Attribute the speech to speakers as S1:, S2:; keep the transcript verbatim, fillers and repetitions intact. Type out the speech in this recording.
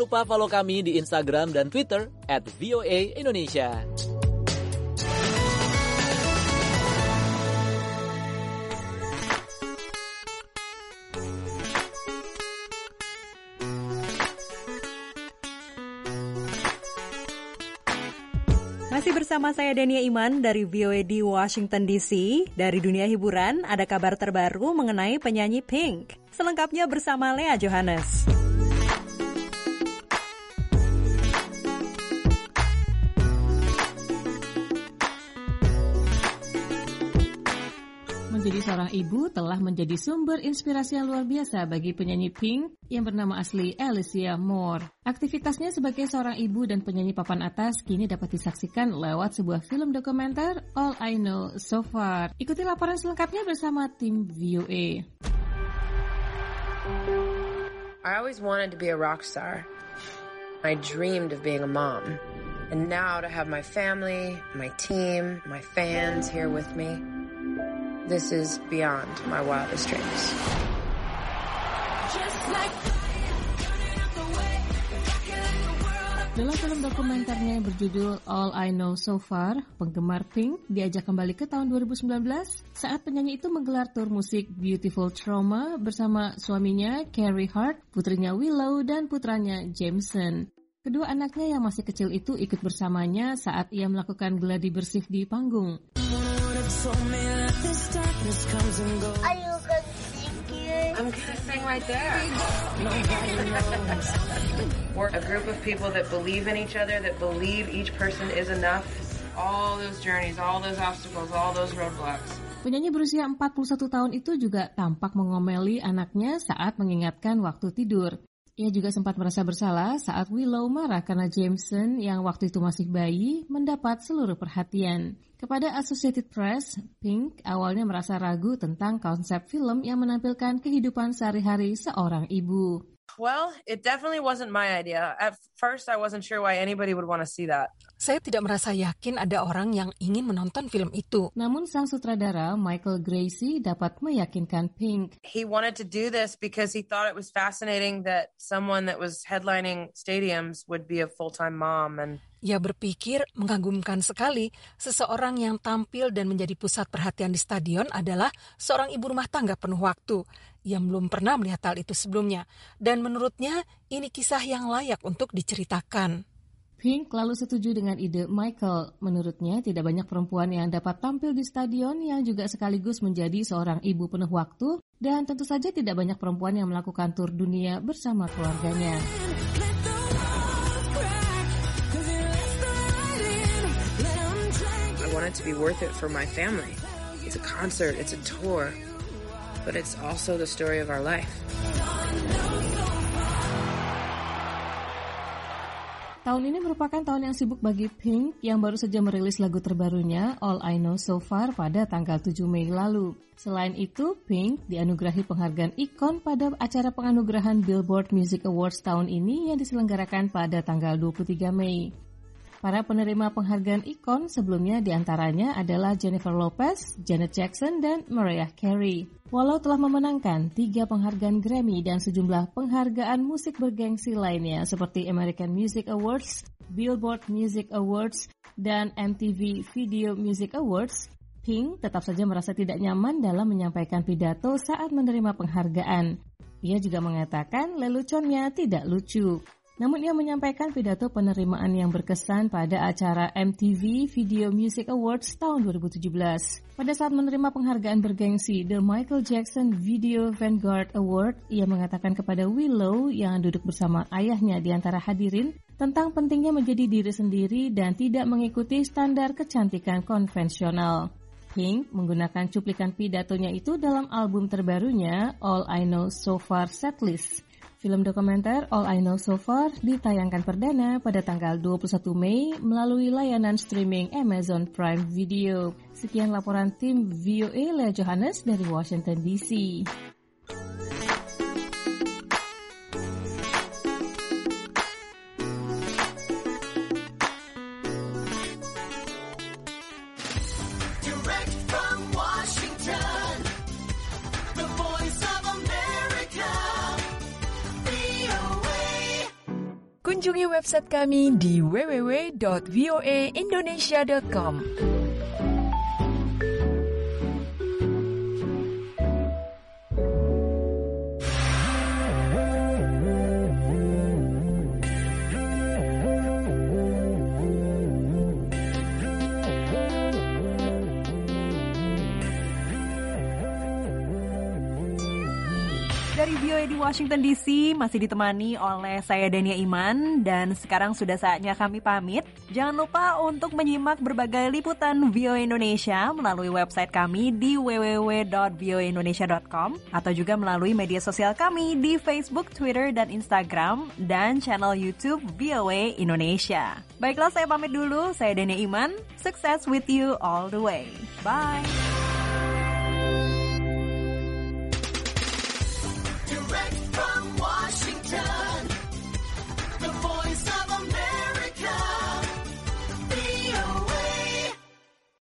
S1: lupa follow kami di Instagram dan Twitter at V O A Indonesia.
S2: Masih bersama saya Dania Iman dari V O A di Washington D C. Dari dunia hiburan, ada kabar terbaru mengenai penyanyi Pink. Selengkapnya bersama Lea Johannes.
S3: Menjadi seorang ibu telah menjadi sumber inspirasi yang luar biasa bagi penyanyi Pink yang bernama asli Alicia Moore. Aktivitasnya sebagai seorang ibu dan penyanyi papan atas kini dapat disaksikan lewat sebuah film dokumenter All I Know So Far. Ikuti laporan selengkapnya bersama tim V O A.
S4: I always wanted to be a rock star. I dreamed of being a mom. And now to have my family, my team, my fans here with me, this is beyond my wildest dreams.
S3: Dalam film dokumenternya yang berjudul All I Know So Far, penggemar Pink diajak kembali ke tahun dua ribu sembilan belas saat penyanyi itu menggelar tur musik Beautiful Trauma bersama suaminya Carey Hart, putrinya Willow, dan putranya Jameson. Kedua anaknya yang masih kecil itu ikut bersamanya saat ia melakukan gladi bersih di panggung.
S5: Are you gonna sing it?
S4: I'm gonna sing right there. We're a group of people that believe in each other, that believe each person is enough. All those journeys, all those obstacles, all those roadblocks.
S3: Penyanyi berusia empat puluh satu tahun itu juga tampak mengomeli anaknya saat mengingatkan waktu tidur. Ia juga sempat merasa bersalah saat Willow marah karena Jameson yang waktu itu masih bayi mendapat seluruh perhatian. Kepada Associated Press, Pink awalnya merasa ragu tentang konsep film yang menampilkan kehidupan sehari-hari seorang ibu.
S4: Well, it definitely wasn't my idea. At first, I wasn't sure why anybody would want to see that.
S6: Saya tidak merasa yakin ada orang yang ingin menonton film itu.
S3: Namun sang sutradara Michael Gracie dapat meyakinkan Pink.
S4: He wanted to do this because he thought it was fascinating that someone that was headlining stadiums would be a full-time mom. And
S6: ia berpikir mengagumkan sekali seseorang yang tampil dan menjadi pusat perhatian di stadion adalah seorang ibu rumah tangga penuh waktu. Ia belum pernah melihat hal itu sebelumnya. Dan menurutnya ini kisah yang layak untuk diceritakan.
S3: Pink lalu setuju dengan ide Michael. Menurutnya tidak banyak perempuan yang dapat tampil di stadion yang juga sekaligus menjadi seorang ibu penuh waktu. Dan tentu saja tidak banyak perempuan yang melakukan tur dunia bersama keluarganya.
S4: I want it to be worth it for my family. It's a concert, it's a tour, but it's also the story of our life.
S3: Tahun ini merupakan tahun yang sibuk bagi Pink yang baru saja merilis lagu terbarunya All I Know So Far pada tanggal tujuh Mei lalu. Selain itu, Pink dianugerahi penghargaan ikon pada acara penganugerahan Billboard Music Awards tahun ini yang diselenggarakan pada tanggal dua puluh tiga Mei. Para penerima penghargaan ikon sebelumnya diantaranya adalah Jennifer Lopez, Janet Jackson, dan Mariah Carey. Walau telah memenangkan tiga penghargaan Grammy dan sejumlah penghargaan musik bergengsi lainnya seperti American Music Awards, Billboard Music Awards, dan M T V Video Music Awards, Pink tetap saja merasa tidak nyaman dalam menyampaikan pidato saat menerima penghargaan. Ia juga mengatakan leluconnya tidak lucu. Namun ia menyampaikan pidato penerimaan yang berkesan pada acara M T V Video Music Awards tahun dua ribu tujuh belas. Pada saat menerima penghargaan bergengsi The Michael Jackson Video Vanguard Award, ia mengatakan kepada Willow yang duduk bersama ayahnya di antara hadirin tentang pentingnya menjadi diri sendiri dan tidak mengikuti standar kecantikan konvensional. Pink menggunakan cuplikan pidatonya itu dalam album terbarunya All I Know So Far Setlist. Film dokumenter All I Know So Far ditayangkan perdana pada tanggal dua puluh satu Mei melalui layanan streaming Amazon Prime Video. Sekian laporan tim V O A Lea Johannes dari Washington D C.
S7: website kami di w w w dot v o a indonesia dot com.
S2: Dari V O A di Washington D C masih ditemani oleh saya Dania Iman dan sekarang sudah saatnya kami pamit. Jangan lupa untuk menyimak berbagai liputan V O A Indonesia melalui website kami di w w w dot v o a indonesia dot com atau juga melalui media sosial kami di Facebook, Twitter, dan Instagram dan channel YouTube V O A Indonesia. Baiklah, saya pamit dulu. Saya Dania Iman. Success with you all the way. Bye.